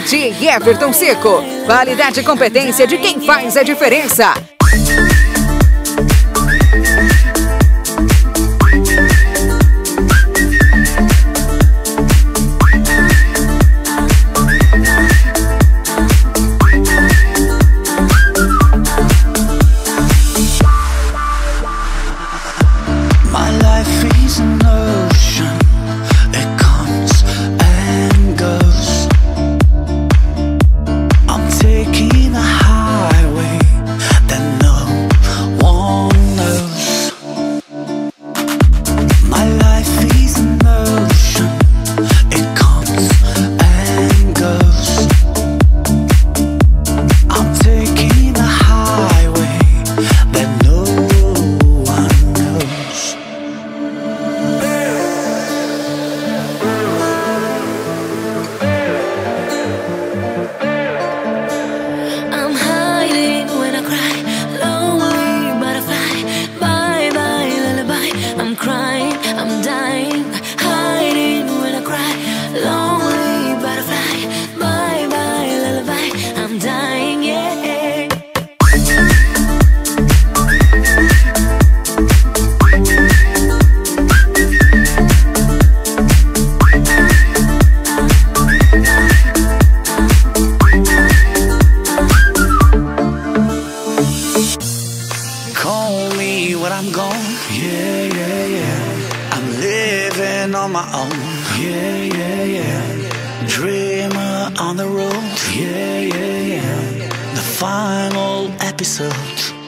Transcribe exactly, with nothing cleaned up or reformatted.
Tati e Everton Seco. Qualidade e competência de quem faz a diferença. My life is an ocean, it comes and goes. I'm taking a highway that no one knows. My life is an ocean, it comes and goes. I'm taking a highway that no one knows. I'm hiding when I cry, lonely butterfly, bye bye lullaby. I'm crying, I'm dying, hiding when I cry, lonely butterfly, bye bye lullaby. I'm dying, yeah. Call me when I'm gone, yeah, yeah, yeah. I'm living on my own, yeah, yeah, yeah. Dreamer on the road, yeah, yeah, yeah. The final episode.